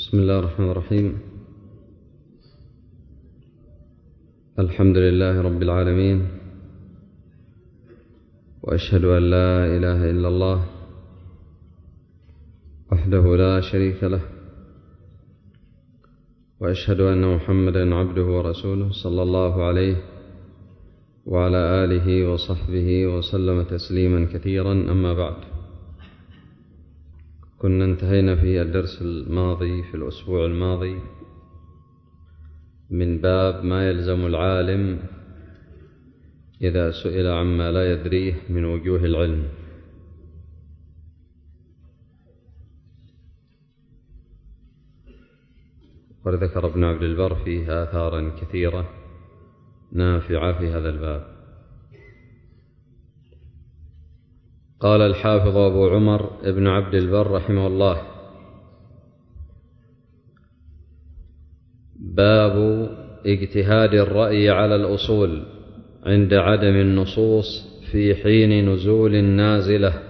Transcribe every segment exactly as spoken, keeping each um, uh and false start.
بسم الله الرحمن الرحيم. الحمد لله رب العالمين، وأشهد أن لا إله إلا الله وحده لا شريك له، وأشهد أن محمدا عبده ورسوله صلى الله عليه وعلى آله وصحبه وسلم تسليما كثيرا. أما بعد، كنا انتهينا في الدرس الماضي في الأسبوع الماضي من باب ما يلزم العالم إذا سئل عما لا يدريه من وجوه العلم. وذكر ابن عبد البر فيه آثارا كثيرة نافعة في هذا الباب. قال الحافظ أبو عمر ابن عبد البر رحمه الله: باب اجتهاد الرأي على الأصول عند عدم النصوص في حين نزول النازلة.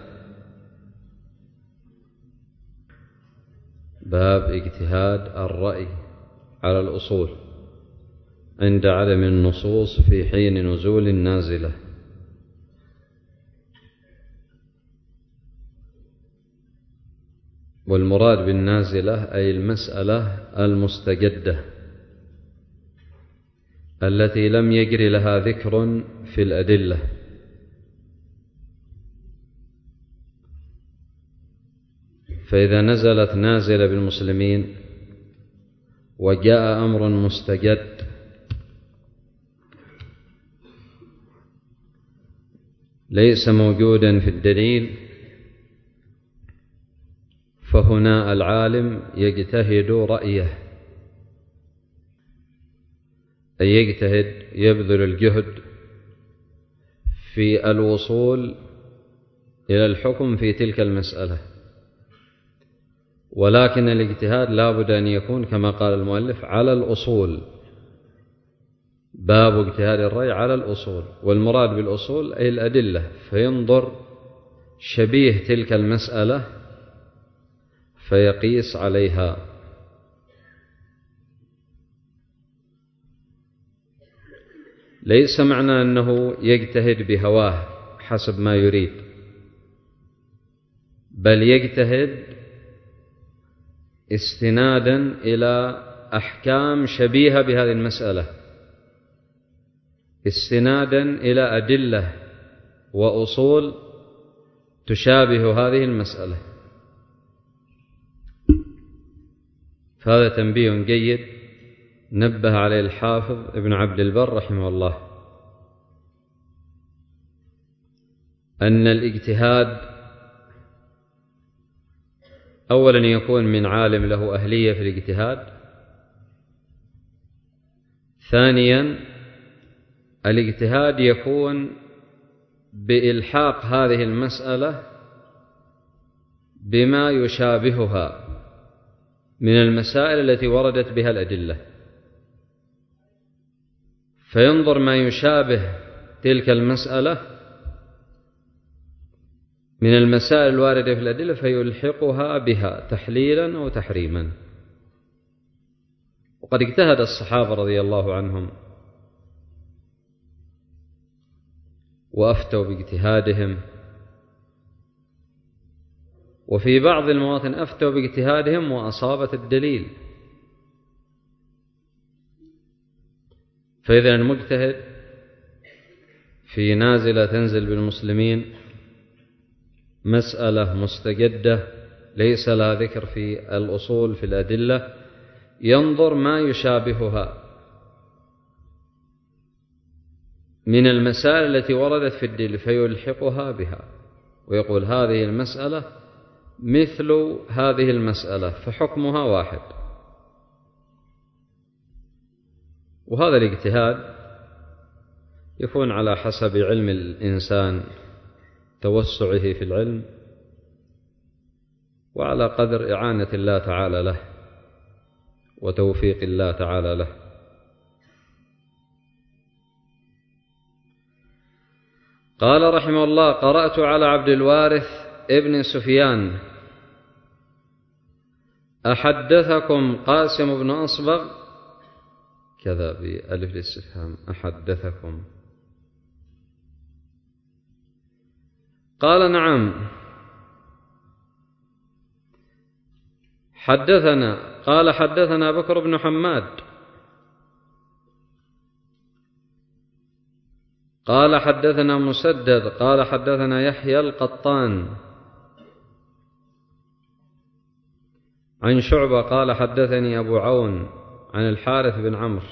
باب اجتهاد الرأي على الأصول عند عدم النصوص في حين نزول النازلة. والمراد بالنازلة أي المسألة المستجدة التي لم يجري لها ذكر في الأدلة، فإذا نزلت نازلة بالمسلمين وجاء أمر مستجد ليس موجودا في الدليل، فهنا العالم يجتهد رأيه، أي يجتهد يبذل الجهد في الوصول إلى الحكم في تلك المسألة. ولكن الاجتهاد لا بد أن يكون كما قال المؤلف على الأصول. باب اجتهاد الرأي على الأصول، والمراد بالأصول أي الأدلة، فينظر شبيه تلك المسألة فيقيس عليها. ليس معنى أنه يجتهد بهواه حسب ما يريد، بل يجتهد استنادا إلى أحكام شبيهة بهذه المسألة، استنادا إلى أدلة وأصول تشابه هذه المسألة. فهذا تنبيه جيد نبه عليه الحافظ ابن عبد البر رحمه الله، أن الاجتهاد أولا يكون من عالم له أهلية في الاجتهاد، ثانيا الاجتهاد يكون بإلحاق هذه المسألة بما يشابهها من المسائل التي وردت بها الأدلة، فينظر ما يشابه تلك المسألة من المسائل الواردة في الأدلة فيلحقها بها تحليلا أو تحريما. وقد اجتهد الصحابة رضي الله عنهم وأفتوا باجتهادهم، وفي بعض المواطن أفتوا باجتهادهم وأصابت الدليل. فإذا المجتهد في نازلة تنزل بالمسلمين مسألة مستجدة ليس لها ذكر في الأصول في الأدلة، ينظر ما يشابهها من المسائل التي وردت في الدليل فيلحقها بها، ويقول هذه المسألة مثل هذه المسألة فحكمها واحد. وهذا الاجتهاد يكون على حسب علم الإنسان، توسعه في العلم، وعلى قدر إعانة الله تعالى له وتوفيق الله تعالى له. قال رحمه الله: قرأت على عبد الوارث ابن سفيان أحدثكم قاسم بن أصبغ كذا بألف الاستفهام أحدثكم؟ قال نعم. حدثنا قال حدثنا بكر بن حماد قال حدثنا مسدد قال حدثنا يحيى القطان عن شعبة قال حدثني أبو عون عن الحارث بن عمرو.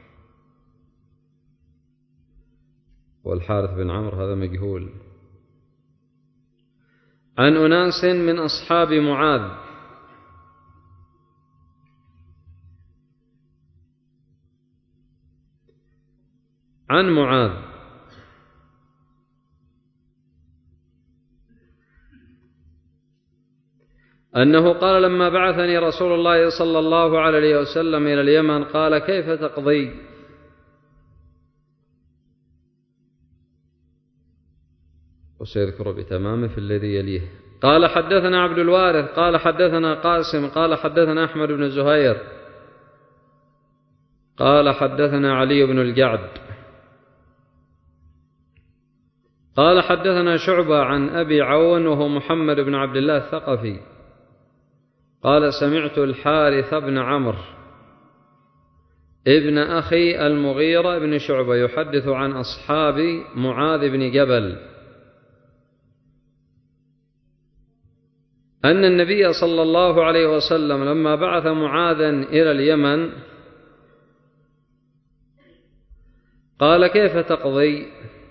والحارث بن عمرو هذا مجهول. عن أناس من أصحاب معاذ عن معاذ أنه قال لما بعثني رسول الله صلى الله عليه وسلم إلى اليمن قال كيف تقضي؟ وسيذكر بتمامه في الذي يليه. قال حدثنا عبد الوارث قال حدثنا قاسم قال حدثنا أحمد بن زهير قال حدثنا علي بن الجعد قال حدثنا شعبة عن أبي عون وهو محمد بن عبد الله الثقفي قال سمعت الحارث بن عمرو ابن أخي المغيرة بن شعبة يحدث عن أصحاب معاذ بن جبل أن النبي صلى الله عليه وسلم لما بعث معاذا إلى اليمن قال كيف تقضي؟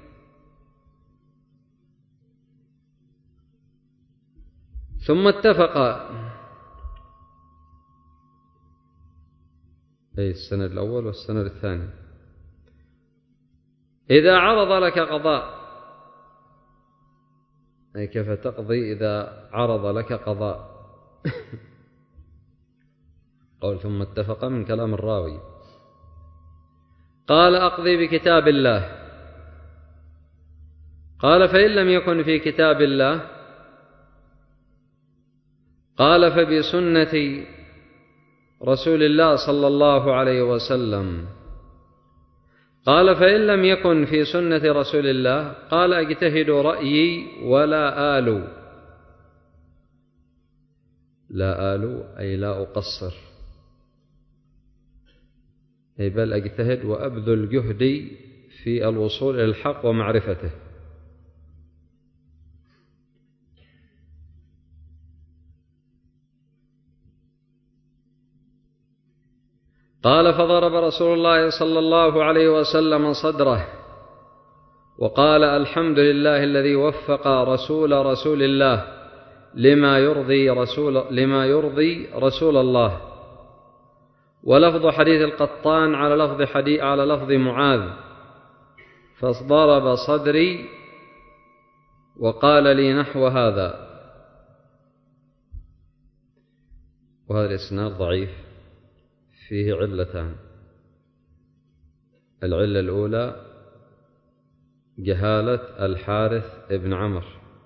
ثم اتفقا، أي السند الأول والسند الثاني، إذا عرض لك قضاء، أي كيف تقضي إذا عرض لك قضاء قول ثم اتفق من كلام الراوي. قال أقضي بكتاب الله. قال فإن لم يكن في كتاب الله؟ قال فبسنة رسول الله صلى الله عليه وسلم. قال فإن لم يكن في سنة رسول الله؟ قال أجتهد رأيي ولا آل. لا آل أي لا أقصر، أي بل أجتهد وأبذل جهدي في الوصول إلى الحق ومعرفته. قال فضرب رسول الله صلى الله عليه وسلم صدره وقال الحمد لله الذي وفق رسول رسول الله لما يرضي رسول, لما يرضي رسول الله. ولفظ حديث القطان على لفظ, حديث على لفظ معاذ، فضرب صدري وقال لي نحو هذا. وهذا الإسناد ضعيف فيه علتان. العلة الأولى جهالة الحارث ابن عمرو،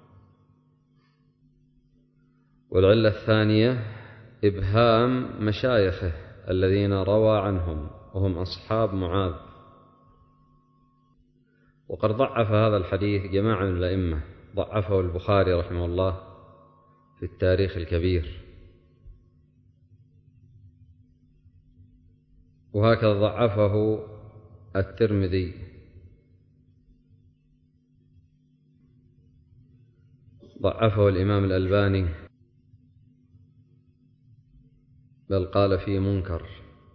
والعلة الثانية إبهام مشايخه الذين روى عنهم وهم أصحاب معاذ. وقد ضعف هذا الحديث جماعة من الأئمة، ضعفه البخاري رحمه الله في التاريخ الكبير، وهكذا ضعفه الترمذي، ضعفه الإمام الألباني، بل قال فيه منكر،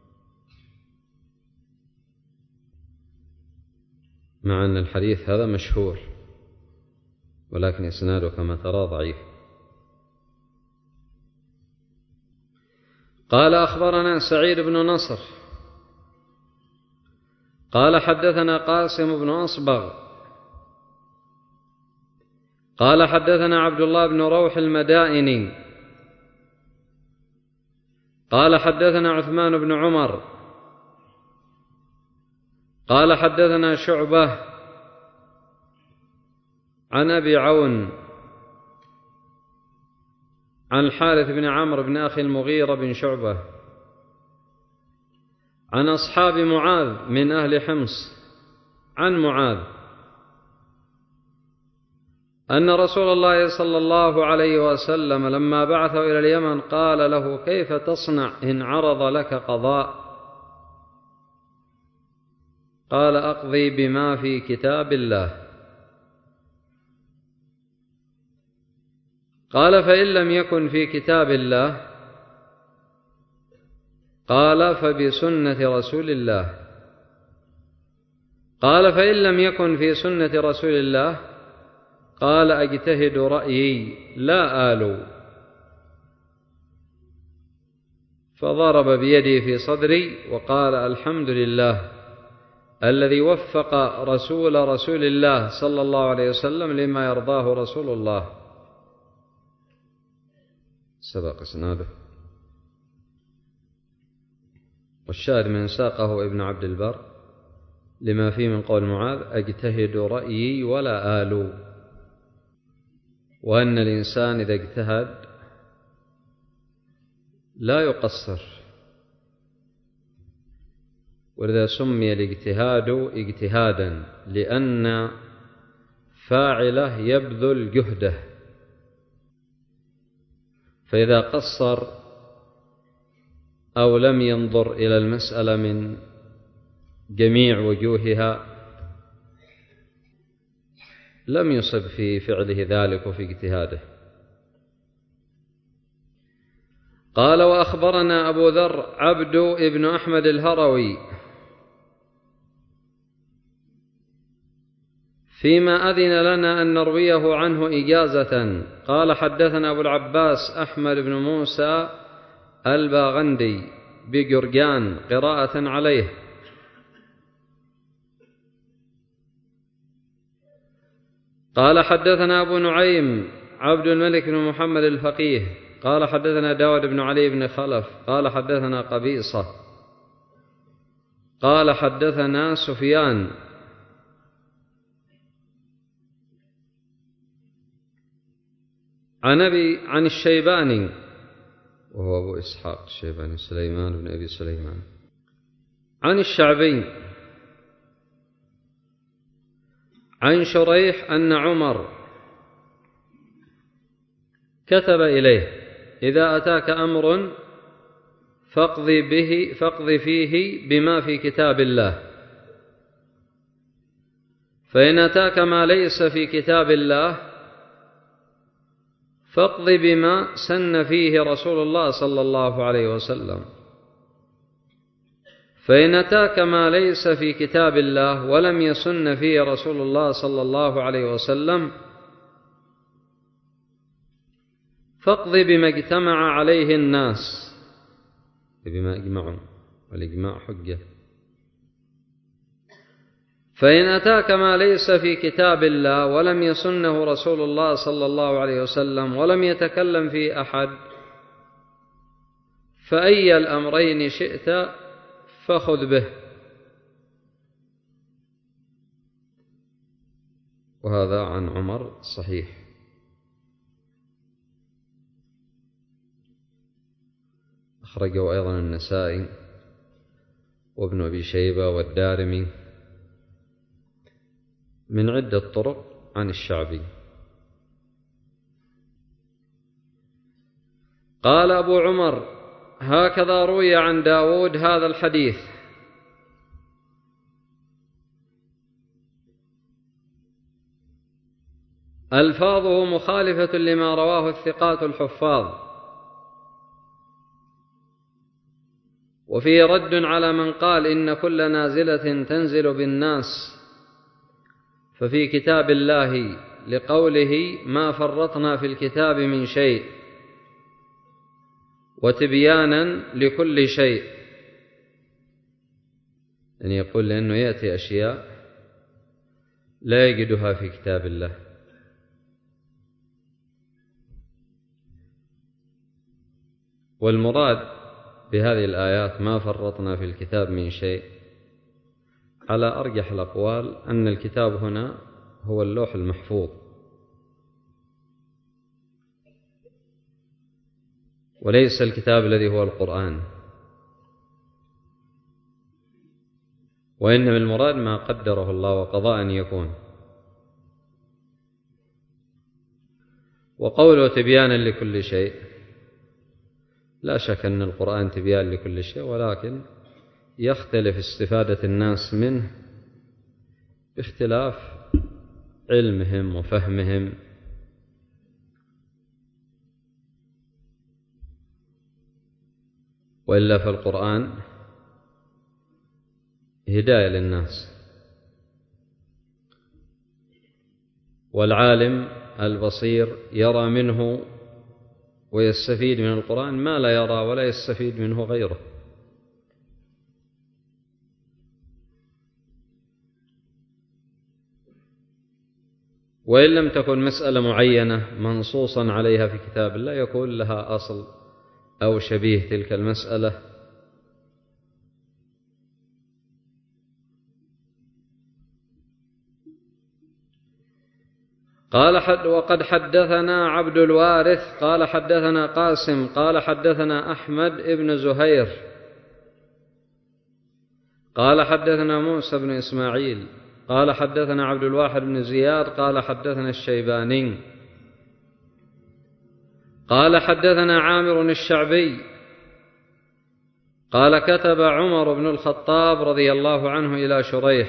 مع أن الحديث هذا مشهور ولكن إسناده كما ترى ضعيف. قال أخبرنا سعيد بن نصر قال حدثنا قاسم بن أصبغ قال حدثنا عبد الله بن روح المدائني قال حدثنا عثمان بن عمر قال حدثنا شعبة عن أبي عون عن الحارث بن عمرو بن أخي المغيرة بن شعبة عن أصحاب معاذ من أهل حمص عن معاذ أن رسول الله صلى الله عليه وسلم لما بعثه إلى اليمن قال له: كيف تصنع إن عرض لك قضاء؟ قال: أقضي بما في كتاب الله. قال: فإن لم يكن في كتاب الله؟ قال: فبسنة رسول الله. قال: فإن لم يكن في سنة رسول الله؟ قال: أجتهد رأيي لا آلو. فضرب بيده في صدري وقال: الحمد لله الذي وفق رسول رسول الله صلى الله عليه وسلم لما يرضاه رسول الله. سبق اسناده. والشاهد من ساقه ابن عبد البر لما فيه من قول معاذ: أجتهد رأيي ولا آلو، وأن الإنسان إذا اجتهد لا يقصر، ولذا سمي الاجتهاد اجتهادا لأن فاعله يبذل جهده، فإذا قصر أو لم ينظر إلى المسألة من جميع وجوهها لم يصب في فعله ذلك وفي اجتهاده. قال: وأخبرنا أبو ذر عبد ابن أحمد الهروي فيما أذن لنا أن نرويه عنه إجازة. قال: حدثنا أبو العباس أحمد بن موسى الباغندي بجرجان قراءة عليه. قال: حدثنا أبو نعيم عبد الملك بن محمد الفقيه قال: حدثنا داود بن علي بن خلف قال: حدثنا قبيصة قال: حدثنا سفيان عن أبي عن الشيباني وهو أبو إسحاق الشيباني سليمان بن أبي سليمان عن الشعبي عن شريح أن عمر كتب إليه: إذا أتاك أمر فاقضي به فاقضي فيه بما في كتاب الله، فإن أتاك ما ليس في كتاب الله فاقض بما سن فيه رسول الله صلى الله عليه وسلم، فإن أتاك ما ليس في كتاب الله ولم يسن فيه رسول الله صلى الله عليه وسلم فاقض بما اجتمع عليه الناس، بما اجمعوا، والإجماع حجة. فإن أتاك ما ليس في كتاب الله ولم يسنه رسول الله صلى الله عليه وسلم ولم يتكلم فيه أحد فأي الأمرين شئت فخذ به. وهذا عن عمر صحيح. أخرجه أيضا النسائي وابن أبي شيبة والدارمي من عدة طرق عن الشعبي. قال أبو عمر: هكذا روي عن داود هذا الحديث. ألفاظه مخالفة لما رواه الثقات الحفاظ، وفيه رد على من قال إن كل نازلة تنزل بالناس ففي كتاب الله، لقوله: ما فرطنا في الكتاب من شيء، وتبيانا لكل شيء، يعني يقول لأنه يأتي أشياء لا يجدها في كتاب الله. والمراد بهذه الآيات ما فرطنا في الكتاب من شيء على أرجح الأقوال أن الكتاب هنا هو اللوح المحفوظ، وليس الكتاب الذي هو القرآن، وإنما المراد ما قدره الله وقضى أن يكون. وقوله تبيانا لكل شيء، لا شك أن القرآن تبيان لكل شيء، ولكن يختلف استفادة الناس منه باختلاف علمهم وفهمهم. وإلا فالقرآن هداية للناس، والعالم البصير يرى منه ويستفيد من القرآن ما لا يرى ولا يستفيد منه غيره. وإن لم تكن مسألة معينة منصوصا عليها في كتاب الله يكون لها أصل أو شبيه تلك المسألة. قال حد وقد حدثنا عبد الوارث قال حدثنا قاسم قال حدثنا أحمد ابن زهير قال حدثنا موسى بن إسماعيل قال حدثنا عبد الواحد بن زياد قال حدثنا الشيباني قال حدثنا عامر الشعبي قال كتب عمر بن الخطاب رضي الله عنه إلى شريح: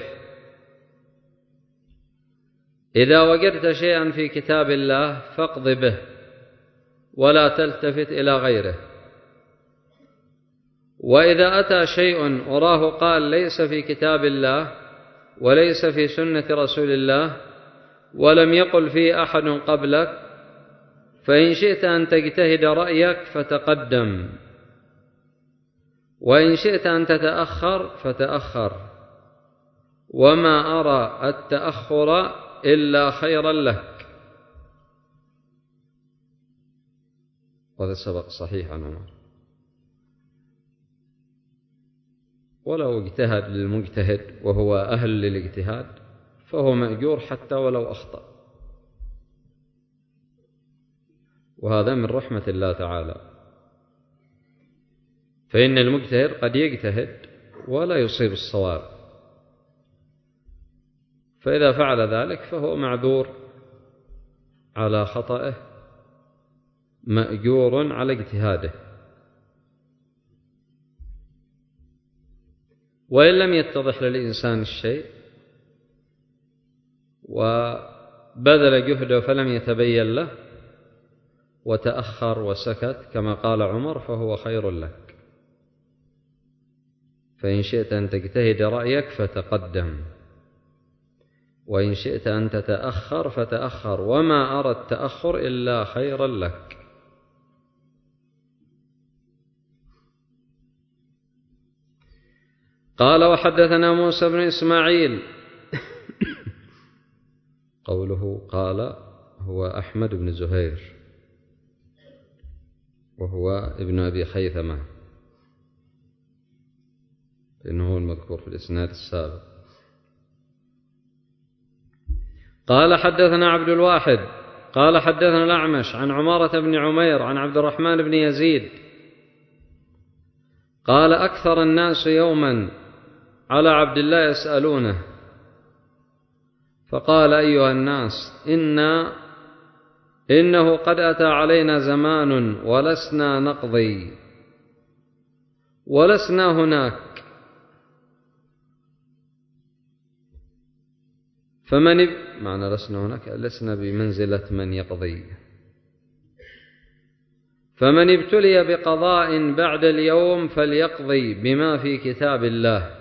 إذا وجدت شيئا في كتاب الله فاقض به ولا تلتفت إلى غيره، وإذا أتى شيء وراه قال ليس في كتاب الله وليس في سنة رسول الله ولم يقل فيه أحد قبلك، فإن شئت أن تجتهد رأيك فتقدم، وإن شئت أن تتأخر فتأخر، وما أرى التأخر إلا خيرا لك. وهذا سبق صحيح عن عمر. ولو اجتهد للمجتهد وهو أهل للاجتهاد فهو مأجور حتى ولو أخطأ، وهذا من رحمة الله تعالى، فإن المجتهد قد يجتهد ولا يصيب الصواب، فإذا فعل ذلك فهو معذور على خطأه مأجور على اجتهاده. وإن لم يتضح للإنسان الشيء وبذل جهده فلم يتبين له وتأخر وسكت كما قال عمر فهو خير لك، فإن شئت أن تجتهد رأيك فتقدم، وإن شئت أن تتأخر فتأخر، وما أرى التأخر إلا خيرا لك. قال وحدثنا موسى بن إسماعيل قوله قال هو أحمد بن زهير وهو ابن أبي خيثمة، إنه هو المذكور في الإسناد السابق. قال حدثنا عبد الواحد قال حدثنا الأعمش عن عمارة بن عمير عن عبد الرحمن بن يزيد قال أكثر الناس يوما على عبد الله يسألونه، فقال أيها الناس إنا إنه قد أتى علينا زمان ولسنا نقضي ولسنا هناك، فمن معنى لسنا هناك لسنا بمنزلة من يقضي، فمن ابتلي بقضاء بعد اليوم فليقضي بما في كتاب الله،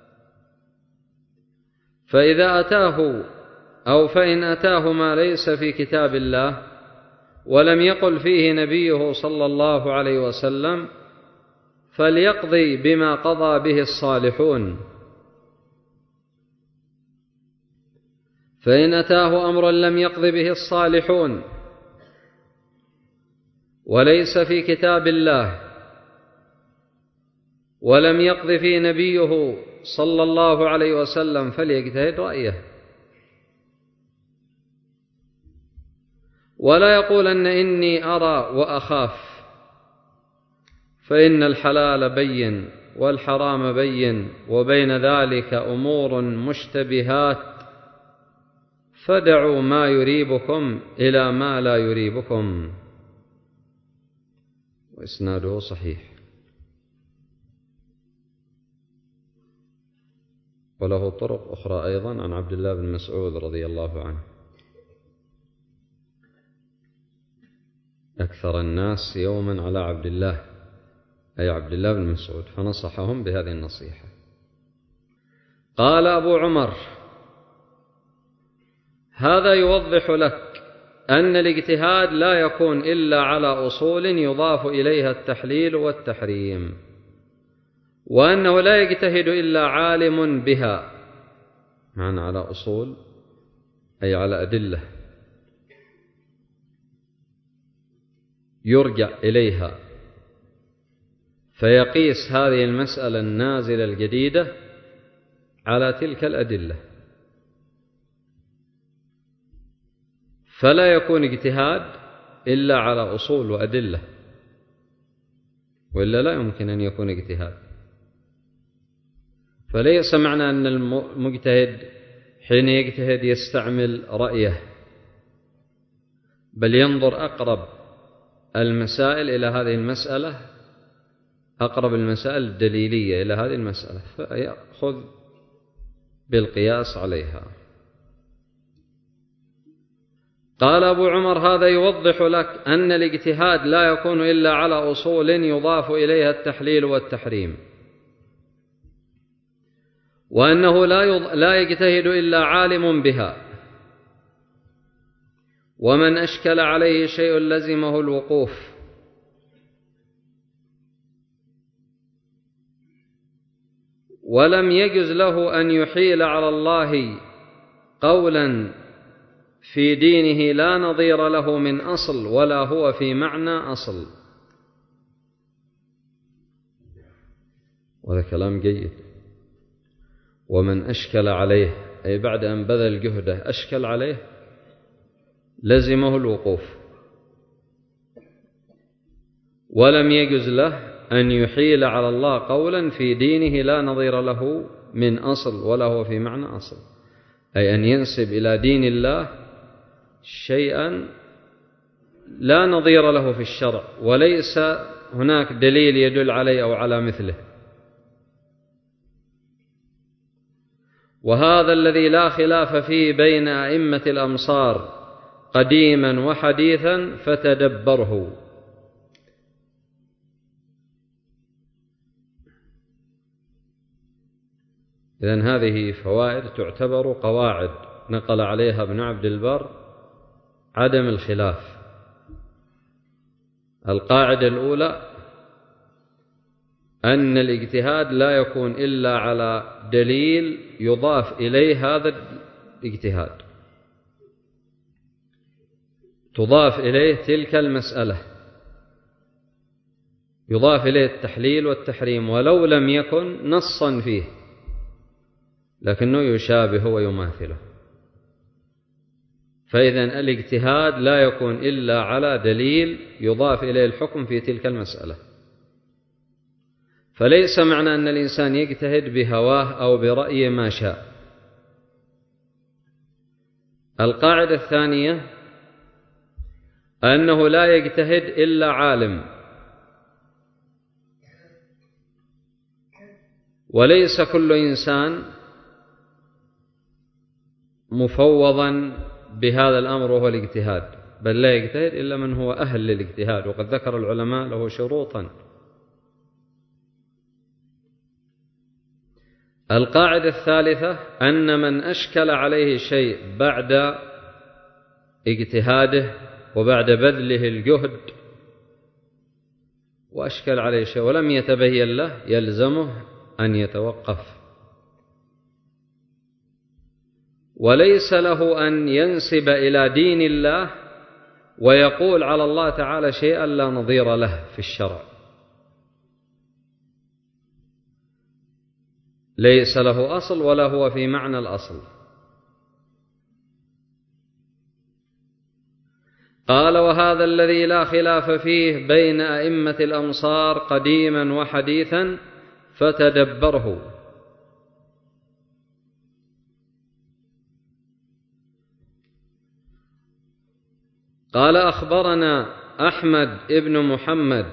فإذا أتاه أو فإن أتاه ما ليس في كتاب الله ولم يقل فيه نبيه صلى الله عليه وسلم فليقضي بما قضى به الصالحون، فإن أتاه أمر لم يقض به الصالحون وليس في كتاب الله ولم يقض فيه نبيه صلى الله عليه وسلم فليجتهد رأيه، ولا يقولن إني أرى وأخاف، فإن الحلال بين والحرام بين وبين ذلك أمور مشتبهات، فدعوا ما يريبكم إلى ما لا يريبكم. وإسناده صحيح. وله طرق أخرى أيضا عن عبد الله بن مسعود رضي الله عنه: أكثر الناس يوما على عبد الله، أي عبد الله بن مسعود، فنصحهم بهذه النصيحة. قال أبو عمر: هذا يوضح لك أن الاجتهاد لا يكون إلا على أصول يضاف إليها التحليل والتحريم، وأنه لا يجتهد إلا عالم بها. معنى على أصول أي على أدلة يرجع إليها، فيقيس هذه المسألة النازلة الجديدة على تلك الأدلة، فلا يكون اجتهاد إلا على أصول وأدلة، وإلا لا يمكن أن يكون اجتهاد. فليس معنى أن المجتهد حين يجتهد يستعمل رأيه، بل ينظر أقرب المسائل إلى هذه المسألة، أقرب المسائل الدليلية إلى هذه المسألة، فيأخذ بالقياس عليها. قال أبو عمر: هذا يوضح لك أن الاجتهاد لا يكون إلا على أصول يضاف إليها التحليل والتحريم، وأنه لا يجتهد إلا عالم بها، ومن أشكل عليه شيء لزمه الوقوف، ولم يجز له أن يحيل على الله قولا في دينه لا نظير له من أصل ولا هو في معنى أصل. وهذا كلام جيد. ومن أشكل عليه، أي بعد أن بذل جهده أشكل عليه، لزمه الوقوف، ولم يجز له أن يحيل على الله قولا في دينه لا نظير له من أصل ولا هو في معنى أصل، أي أن ينسب إلى دين الله شيئا لا نظير له في الشرع، وليس هناك دليل يدل عليه أو على مثله. وهذا الذي لا خلاف فيه بين أئمة الأمصار قديما وحديثا، فتدبره. إذن هذه فوائد تعتبر قواعد نقل عليها ابن عبد البر عدم الخلاف. القاعدة الأولى أن الاجتهاد لا يكون إلا على دليل يضاف إليه هذا الاجتهاد، تضاف إليه تلك المسألة، يضاف إليه التحليل والتحريم، ولو لم يكن نصا فيه لكنه يشابه ويماثله. فإذن الاجتهاد لا يكون إلا على دليل يضاف إليه الحكم في تلك المسألة. فليس معنى أن الإنسان يجتهد بهواه أو برأيه ما شاء. القاعدة الثانية أنه لا يجتهد إلا عالم، وليس كل إنسان مفوضا بهذا الأمر وهو الاجتهاد، بل لا يجتهد إلا من هو أهل للاجتهاد، وقد ذكر العلماء له شروطا. القاعدة الثالثة أن من أشكل عليه شيء بعد اجتهاده وبعد بذله الجهد، وأشكل عليه شيء ولم يتبين له، يلزمه أن يتوقف، وليس له أن ينسب إلى دين الله ويقول على الله تعالى شيئا لا نظير له في الشرع، ليس له أصل ولا هو في معنى الأصل. قال: وهذا الذي لا خلاف فيه بين أئمة الأمصار قديما وحديثا فتدبره. قال: أخبرنا أحمد بن محمد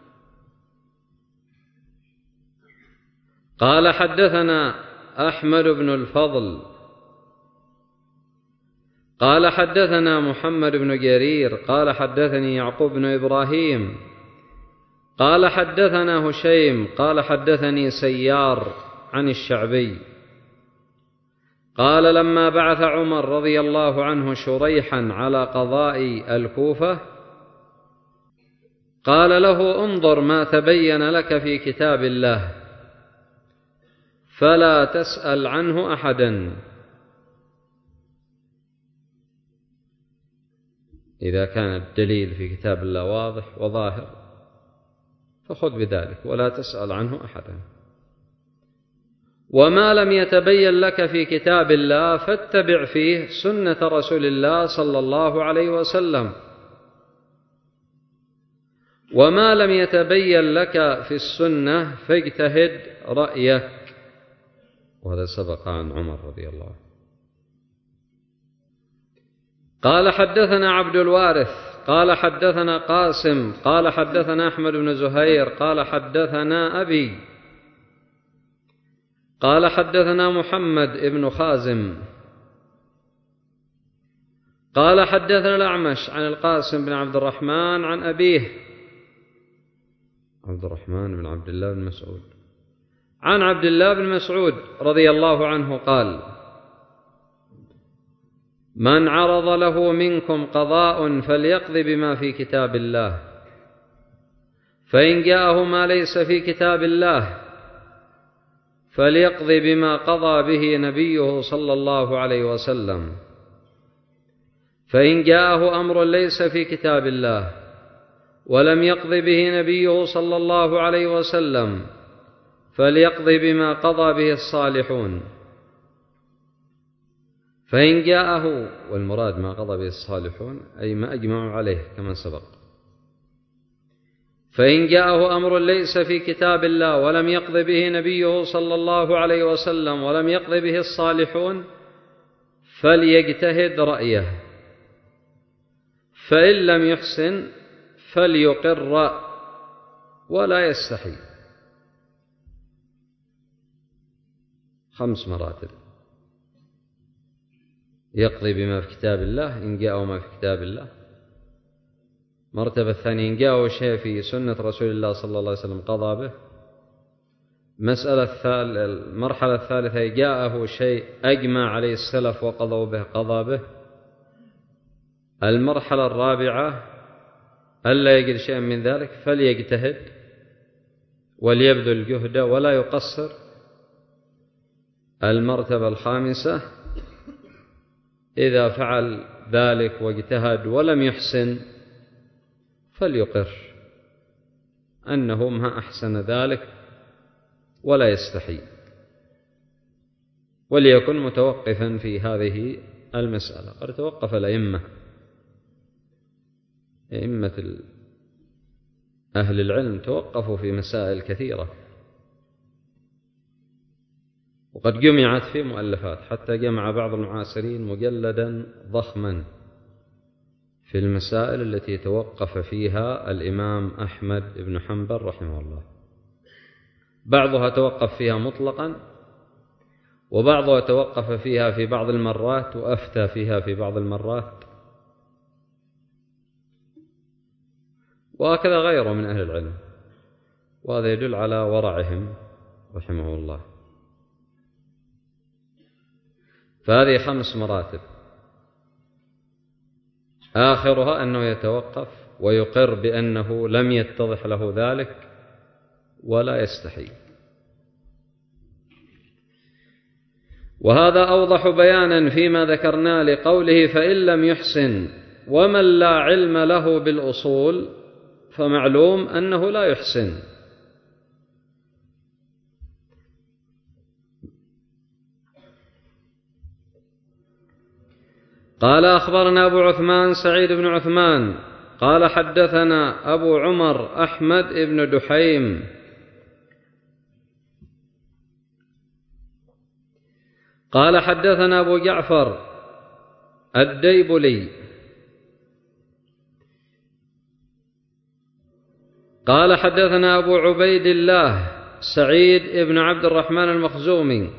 قال: حدثنا أحمد بن الفضل قال: حدثنا محمد بن جرير قال: حدثني يعقوب بن إبراهيم قال: حدثنا هشيم قال: حدثني سيار عن الشعبي قال: لما بعث عمر رضي الله عنه شريحا على قضاء الكوفة قال له: انظر ما تبين لك في كتاب الله فلا تسأل عنه أحدا. إذا كان الدليل في كتاب الله واضح وظاهر فخذ بذلك ولا تسأل عنه أحدا، وما لم يتبين لك في كتاب الله فاتبع فيه سنة رسول الله صلى الله عليه وسلم، وما لم يتبين لك في السنة فاجتهد رأيك. وهذا سبق عن عمر رضي الله عنه. قال: حدثنا عبد الوارث قال: حدثنا قاسم قال: حدثنا أحمد بن زهير قال: حدثنا أبي قال: حدثنا محمد بن خازم قال: حدثنا الأعمش عن القاسم بن عبد الرحمن عن أبيه عبد الرحمن بن عبد الله بن مسعود عن عبد الله بن مسعود رضي الله عنه قال: من عرض له منكم قضاء فليقض بما في كتاب الله، فإن جاءه ما ليس في كتاب الله فليقض بما قضى به نبيه صلى الله عليه وسلم، فإن جاءه أمر ليس في كتاب الله ولم يقض به نبيه صلى الله عليه وسلم فليقض بما قضى به الصالحون، فإن جاءه، والمراد ما قضى به الصالحون أي ما أجمعوا عليه كما سبق، فإن جاءه أمر ليس في كتاب الله ولم يقض به نبيه صلى الله عليه وسلم ولم يقض به الصالحون فليجتهد رأيه، فإن لم يحسن فليقر ولا يستحي. خمس مراتب: يقضي بما في كتاب الله إن جاءه ما في كتاب الله. مرتبة الثانية: إن جاءه شيء في سنة رسول الله صلى الله عليه وسلم قضى به. مسألة المرحلة الثالثة: جاءه شيء أجمع عليه السلف وقضوا به قضى به. المرحلة الرابعة: ألا يجد شيئا من ذلك فليجتهد وليبذل جهده ولا يقصر. المرتبة الخامسة: إذا فعل ذلك واجتهد ولم يحسن فليقر أنه ما أحسن ذلك ولا يستحي، وليكن متوقفا في هذه المسألة. قد توقف الأئمة أئمة أهل العلم توقفوا في مسائل كثيرة، وقد جمعت في مؤلفات، حتى جمع بعض المعاصرين مجلدا ضخما في المسائل التي توقف فيها الإمام أحمد بن حنبل رحمه الله. بعضها توقف فيها مطلقا، وبعضها توقف فيها في بعض المرات وأفتى فيها في بعض المرات، وهكذا غيره من أهل العلم، وهذا يدل على ورعهم رحمه الله. فهذه خمس مراتب، آخرها أنه يتوقف ويقر بأنه لم يتضح له ذلك ولا يستحي. وهذا أوضح بيانا فيما ذكرنا لقوله: فإن لم يحسن. ومن لا علم له بالأصول فمعلوم أنه لا يحسن. قال أخبرنا أبو عثمان سعيد بن عثمان قال حدثنا أبو عمر أحمد بن دحيم قال حدثنا أبو جعفر الديبلي قال حدثنا أبو عبيد الله سعيد بن عبد الرحمن المخزومي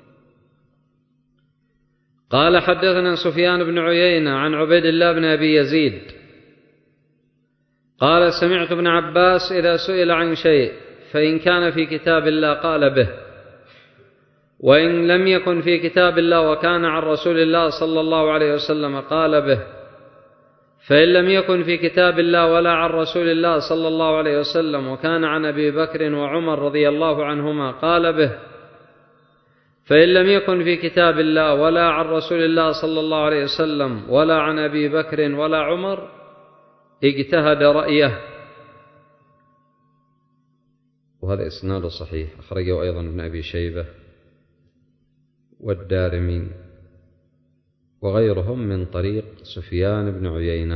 قال حدثنا سفيان بن عيينة عن عبيد الله بن أبي يزيد قال سمعت ابن عباس إذا سئل عن شيء فإن كان في كتاب الله قال به، وإن لم يكن في كتاب الله وكان عن رسول الله صلى الله عليه وسلم قال به، فإن لم يكن في كتاب الله ولا عن رسول الله صلى الله عليه وسلم وكان عن أبي بكر وعمر رضي الله عنهما قال به، فإن لم يكن في كتاب الله ولا عن رسول الله صلى الله عليه وسلم ولا عن أبي بكر ولا عمر اجتهد رأيه. وهذا إسناد صحيح، أخرجه أيضا ابن أبي شيبة والدارمي وغيرهم من طريق سفيان بن عيينة،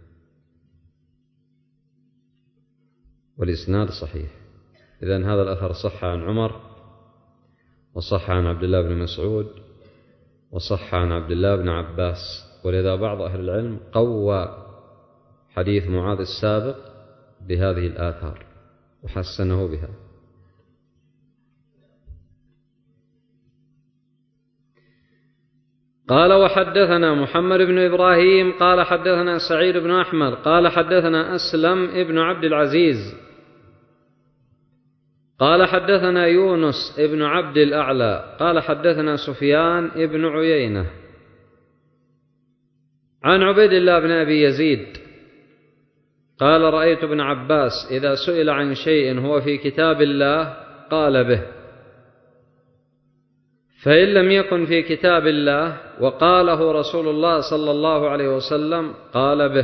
والإسناد صحيح. إذن هذا الأثر صح عن عمر، وصح عن عبد الله بن مسعود، وصح عن عبد الله بن عباس، ولذا بعض أهل العلم قوى حديث معاذ السابق بهذه الآثار وحسنه بها. قال وحدثنا محمد بن إبراهيم قال حدثنا سعيد بن أحمد قال حدثنا أسلم ابن عبد العزيز قال حدثنا يونس ابن عبد الأعلى قال حدثنا سفيان ابن عيينة عن عبيد الله بن أبي يزيد قال رأيت ابن عباس إذا سئل عن شيء هو في كتاب الله قال به، فإن لم يكن في كتاب الله وقاله رسول الله صلى الله عليه وسلم قال به،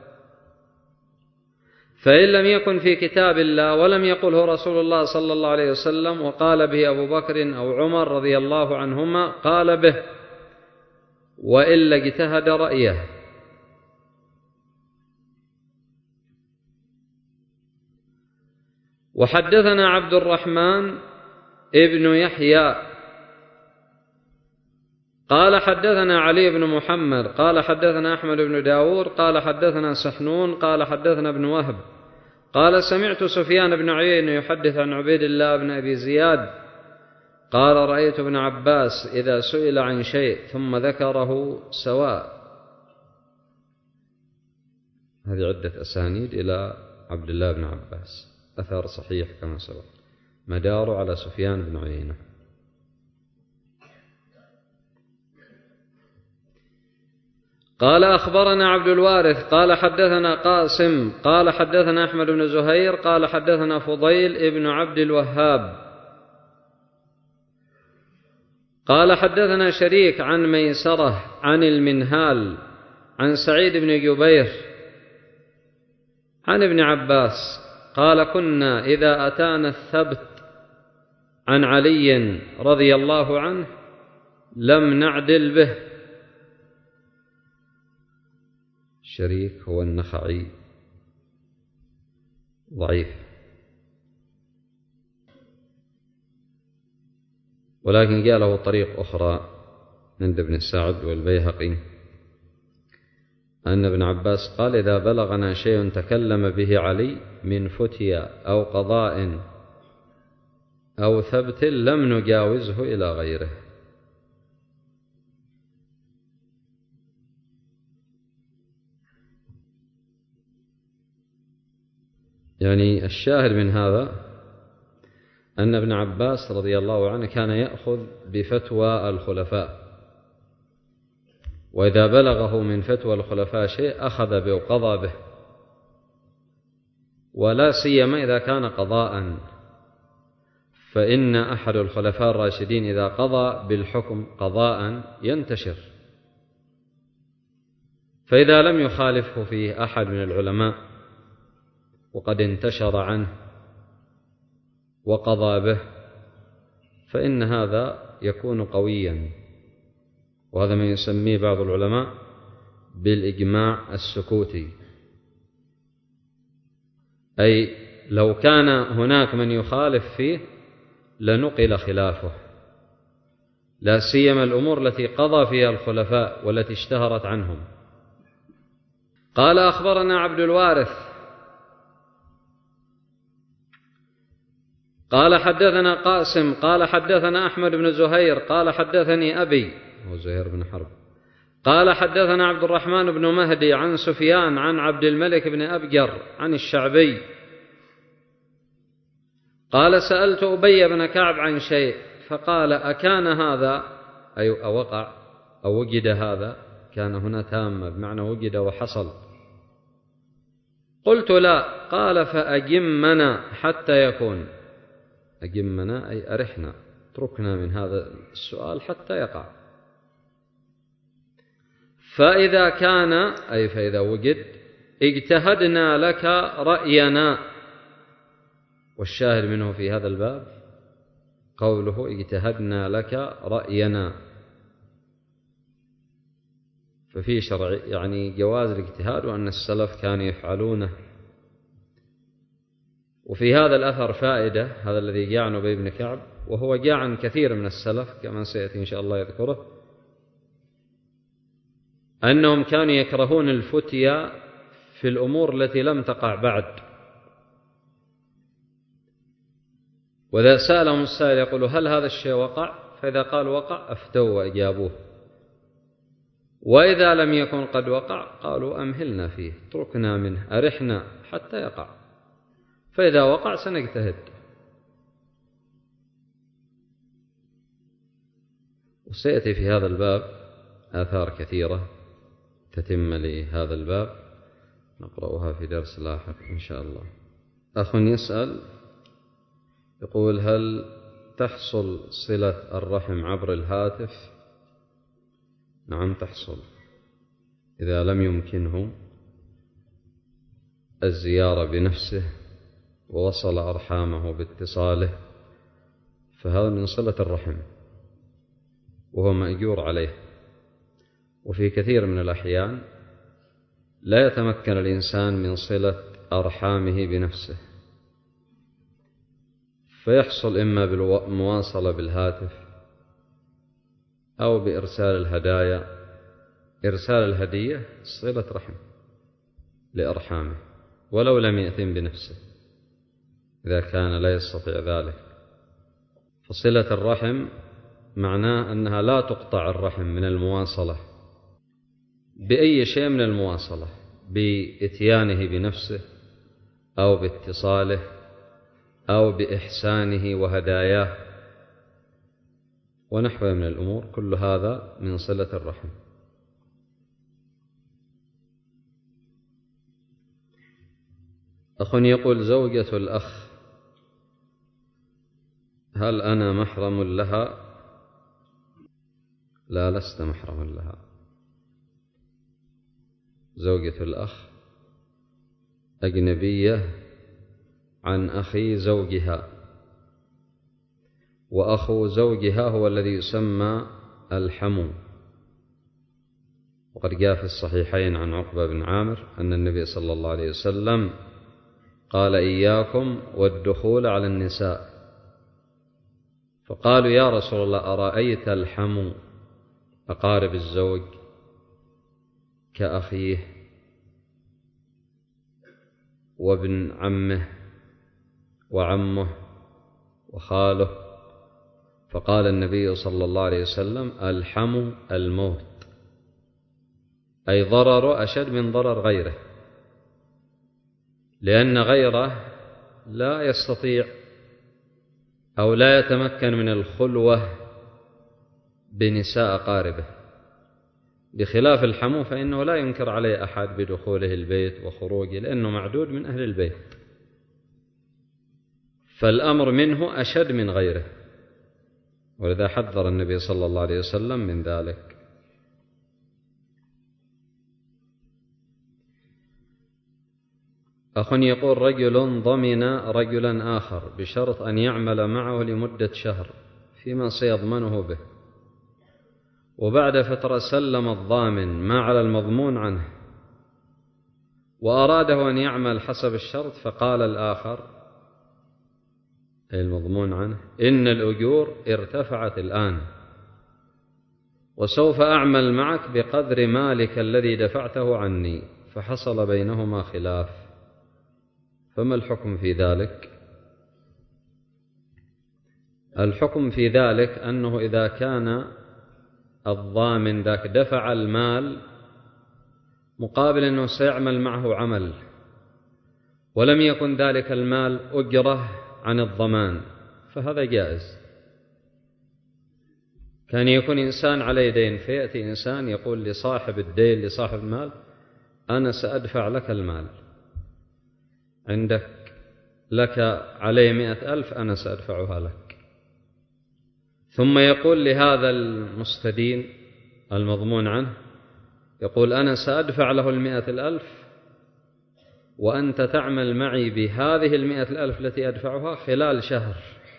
فإن لم يكن في كتاب الله ولم يقله رسول الله صلى الله عليه وسلم وقال به أبو بكر أو عمر رضي الله عنهما قال به، وإلا اجتهد رأيه. وحدثنا عبد الرحمن ابن يحيى قال حدثنا علي بن محمد قال حدثنا أحمد بن داود قال حدثنا سحنون قال حدثنا ابن وهب قال سمعت سفيان بن عيينة يحدث عن عبيد الله بن أبي زياد قال رأيت ابن عباس إذا سئل عن شيء ثم ذكره سواء. هذه عدة أسانيد إلى عبد الله بن عباس، أثر صحيح كما سبق، مدار على سفيان بن عيينة. قال أخبرنا عبد الوارث قال حدثنا قاسم قال حدثنا أحمد بن زهير قال حدثنا فضيل ابن عبد الوهاب قال حدثنا شريك عن ميسرة عن المنهال عن سعيد بن جبير عن ابن عباس قال كنا إذا أتانا الثبت عن علي رضي الله عنه لم نعدل به. شريك هو النخعي ضعيف، ولكن جاء له طريق أخرى عند ابن سعد والبيهقي أن ابن عباس قال إذا بلغنا شيء تكلم به علي من فتيا أو قضاء أو ثبت لم نجاوزه إلى غيره. يعني الشاهد من هذا أن ابن عباس رضي الله عنه كان يأخذ بفتوى الخلفاء، وإذا بلغه من فتوى الخلفاء شيء أخذ به وقضى به، ولا سيما إذا كان قضاء، فإن أحد الخلفاء الراشدين إذا قضى بالحكم قضاء ينتشر، فإذا لم يخالفه فيه أحد من العلماء وقد انتشر عنه وقضى به فإن هذا يكون قويا، وهذا ما يسميه بعض العلماء بالإجماع السكوتي، أي لو كان هناك من يخالف فيه لنقل خلافه، لا سيما الأمور التي قضى فيها الخلفاء والتي اشتهرت عنهم. قال أخبرنا عبد الوارث قال حدثنا قاسم قال حدثنا أحمد بن زهير قال حدثني أبي هو زهير بن حرب قال حدثنا عبد الرحمن بن مهدي عن سفيان عن عبد الملك بن أبجر عن الشعبي قال سألت أبي بن كعب عن شيء فقال أكان هذا أي أوقع أو وجد هذا، كان هنا تامة بمعنى وجد وحصل. قلت لا. قال فأجمنا حتى يكون، أجمنا أي أرحنا، اتركنا من هذا السؤال حتى يقع. فإذا كان أي فإذا وجد اجتهدنا لك رأينا، والشاهد منه في هذا الباب قوله اجتهدنا لك رأينا، ففي شرع يعني جواز الاجتهاد وأن السلف كانوا يفعلونه. وفي هذا الأثر فائدة، هذا الذي جاء عن أبي بن كعب وهو جاء عن كثير من السلف كما سيأتي إن شاء الله يذكره، أنهم كانوا يكرهون الفتيا في الأمور التي لم تقع بعد، وإذا سألهم السائل يقولوا هل هذا الشيء وقع؟ فإذا قال وقع أفتوا وأجابوه، وإذا لم يكن قد وقع قالوا أمهلنا فيه، اتركنا منه، أرحنا حتى يقع، فإذا وقع سنجتهد. وسيأتي في هذا الباب آثار كثيرة تتم لهذا الباب نقرأها في درس لاحق إن شاء الله. أخ يسأل يقول هل تحصل صلة الرحم عبر الهاتف؟ نعم تحصل، إذا لم يمكنه الزيارة بنفسه ووصل أرحامه باتصاله فهذا من صلة الرحم وهو مأجور عليه. وفي كثير من الأحيان لا يتمكن الإنسان من صلة أرحامه بنفسه، فيحصل إما بالمواصلة بالهاتف أو بإرسال الهدايا. إرسال الهدية صلة رحم لأرحامه ولو لم يأتم بنفسه إذا كان لا يستطيع ذلك. فصلة الرحم معناه أنها لا تقطع الرحم من المواصلة بأي شيء من المواصلة، بإتيانه بنفسه أو باتصاله أو بإحسانه وهداياه ونحوه من الأمور، كل هذا من صلة الرحم. أخ يقول زوجة الأخ هل أنا محرم لها؟ لا، لست محرما لها. زوجة الأخ أجنبية عن أخي زوجها، وأخو زوجها هو الذي يسمى الحمو. وقد جاء في الصحيحين عن عقبة بن عامر أن النبي صلى الله عليه وسلم قال إياكم والدخول على النساء، فقالوا يا رسول الله أرأيت الحمو أقارب الزوج كأخيه وابن عمه وعمه وخاله؟ فقال النبي صلى الله عليه وسلم الحمو الموت، أي ضرر أشد من ضرر غيره، لأن غيره لا يستطيع أو لا يتمكن من الخلوة بنساء أقاربه، بخلاف الحمو فإنه لا ينكر عليه أحد بدخوله البيت وخروجه لأنه معدود من أهل البيت، فالأمر منه أشد من غيره، ولذا حذر النبي صلى الله عليه وسلم من ذلك. أخ يقول رجل ضمن رجلا آخر بشرط أن يعمل معه لمدة شهر فيما سيضمنه به، وبعد فترة سلم الضامن ما على المضمون عنه وأراده أن يعمل حسب الشرط، فقال الآخر أي المضمون عنه: إن الأجور ارتفعت الآن وسوف أعمل معك بقدر مالك الذي دفعته عني، فحصل بينهما خلاف، فما الحكم في ذلك؟ الحكم في ذلك أنه إذا كان الضامن ذاك دفع المال مقابل أنه سيعمل معه عمل، ولم يكن ذلك المال أجرة عن الضمان، فهذا جائز. كان يكون إنسان عليه دين، فيأتي إنسان يقول لصاحب الدين لصاحب المال: أنا سأدفع لك المال، عندك لك عليه مئة ألف، أنا سأدفعها لك. ثم يقول لهذا المستدين المضمون عنه، يقول: أنا سأدفع له المئة الألف وأنت تعمل معي بهذه المئة الألف التي أدفعها خلال شهر،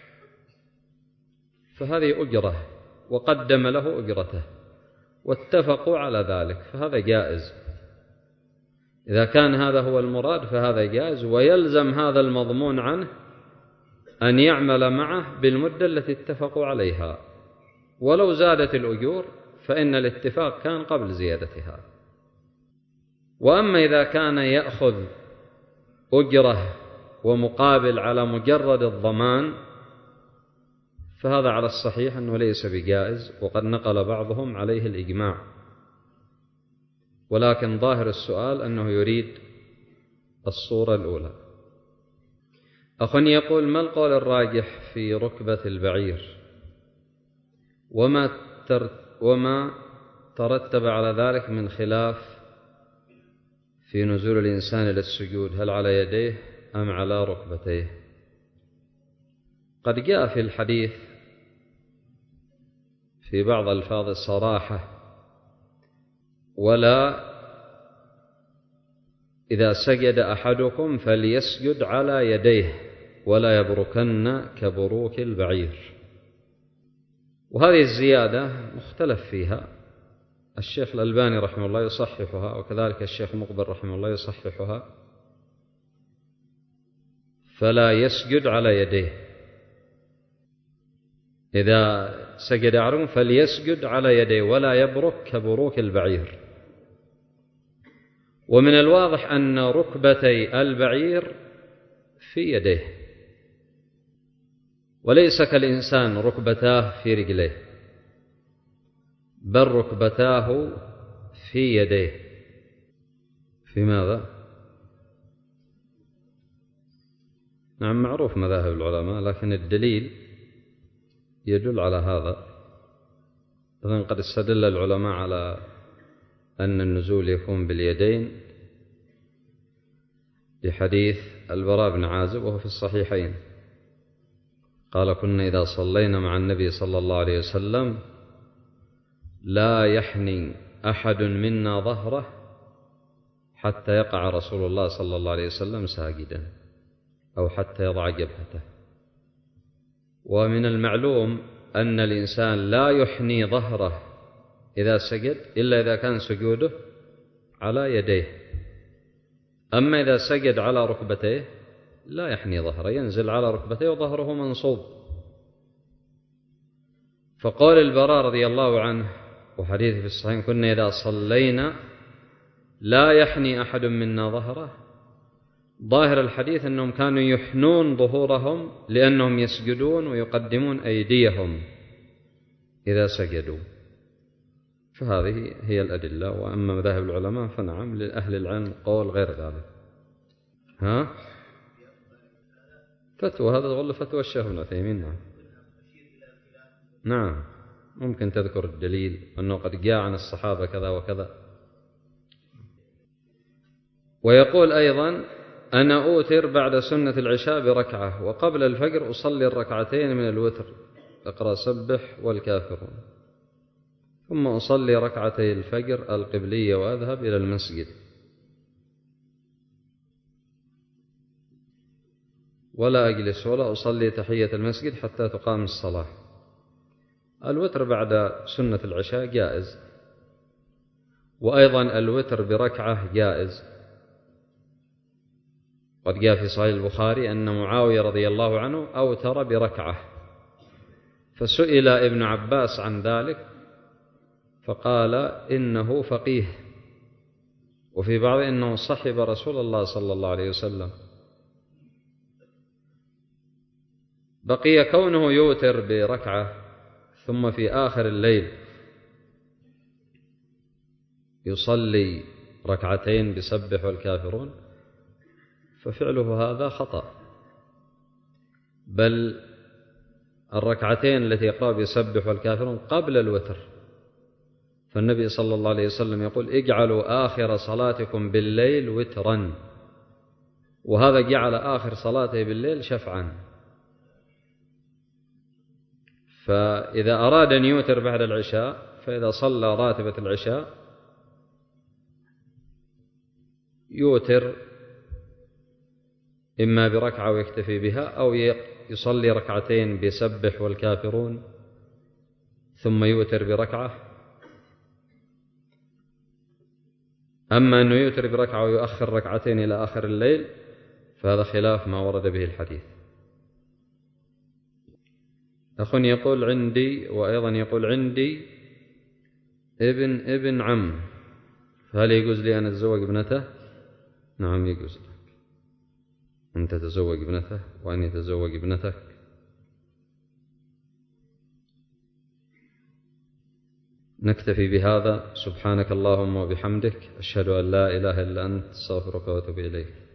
فهذه أجرة وقدم له أجرته واتفقوا على ذلك، فهذا جائز. إذا كان هذا هو المراد فهذا جائز، ويلزم هذا المضمون عنه أن يعمل معه بالمدة التي اتفقوا عليها، ولو زادت الأجور فإن الاتفاق كان قبل زيادتها. وأما إذا كان يأخذ أجرة ومقابل على مجرد الضمان فهذا على الصحيح أنه ليس بجائز، وقد نقل بعضهم عليه الإجماع، ولكن ظاهر السؤال أنه يريد الصورة الأولى. أخ يقول: ما القول الراجح في ركبة البعير وما وما ترتب على ذلك من خلاف في نزول الإنسان إلى السجود، هل على يديه أم على ركبتيه؟ قد جاء في الحديث في بعض الفاظ الصراحة: ولا إذا سجد أحدكم فليسجد على يديه ولا يبركن كبروك البعير. وهذه الزيادة مختلف فيها، الشيخ الألباني رحمه الله يصححها، وكذلك الشيخ مقبل رحمه الله يصححها، فلا يسجد على يديه. إذا سجد أحدكم فليسجد على يديه ولا يبرك كبروك البعير. ومن الواضح أن ركبتي البعير في يديه، وليس كالإنسان ركبتاه في رجليه، بل ركبتاه في يديه. في ماذا؟ نعم، معروف مذاهب العلماء، لكن الدليل يدل على هذا. إذن قد استدل العلماء على أن النزول يكون باليدين بحديث البراء بن عازب وهو في الصحيحين، قال: كنا إذا صلينا مع النبي صلى الله عليه وسلم لا يحني أحد منا ظهره حتى يقع رسول الله صلى الله عليه وسلم ساجدا، أو حتى يضع جبهته. ومن المعلوم أن الإنسان لا يحني ظهره إذا سجد إلا إذا كان سجوده على يديه، أما إذا سجد على ركبتيه لا يحني ظهره، ينزل على ركبتيه وظهره منصوب. فقال البراء رضي الله عنه وحديث في الصحيح: كنا إذا صلينا لا يحني أحد منا ظهره، ظاهر الحديث أنهم كانوا يحنون ظهورهم لأنهم يسجدون ويقدمون أيديهم إذا سجدوا. فهذه هي الأدلة. وأما مذاهب العلماء فنعم، لأهل العلم قول غير ذلك. ها؟ فتوى، هذا والله فتوى الشيخ ابن عثيمين. نعم نعم، ممكن تذكر الدليل أنه قد جاء عن الصحابة كذا وكذا. ويقول أيضا: أنا أوتر بعد سنة العشاء بركعة، وقبل الفجر أصلي الركعتين من الوتر، أقرأ سبح والكافرون، ثم أصلي ركعتي الفجر القبلية وأذهب إلى المسجد، ولا أجلس ولا أصلي تحية المسجد حتى تقام الصلاة. الوتر بعد سنة العشاء جائز، وأيضا الوتر بركعة جائز. قد جاء في صحيح البخاري أن معاوية رضي الله عنه أوتر بركعة، فسئل ابن عباس عن ذلك فقال إنه فقيه، وفي بعض إنه صحب رسول الله صلى الله عليه وسلم. بقي كونه يوتر بركعة ثم في آخر الليل يصلي ركعتين بسبح والكافرون، ففعله هذا خطأ، بل الركعتين التي يقرأ بسبح والكافرون قبل الوتر، فالنبي صلى الله عليه وسلم يقول اجعلوا آخر صلاتكم بالليل وترا، وهذا جعل آخر صلاته بالليل شفعا. فإذا أراد أن يوتر بعد العشاء، فإذا صلى راتبة العشاء يوتر إما بركعة ويكتفي بها، أو يصلي ركعتين بسبح والكافرون ثم يوتر بركعة. أما أنه يوتر بركعة ويؤخر ركعتين إلى آخر الليل فهذا خلاف ما ورد به الحديث. أخ يقول عندي، وأيضا يقول عندي ابن ابن عم، فهل يجوز لي أن أتزوج ابنته؟ نعم يجوز لك أن تتزوج ابنته وأن يتزوج ابنتك. نكتفي بهذا. سبحانك اللهم وبحمدك، أشهد أن لا إله إلا أنت، أستغفرك وأتوب إليك.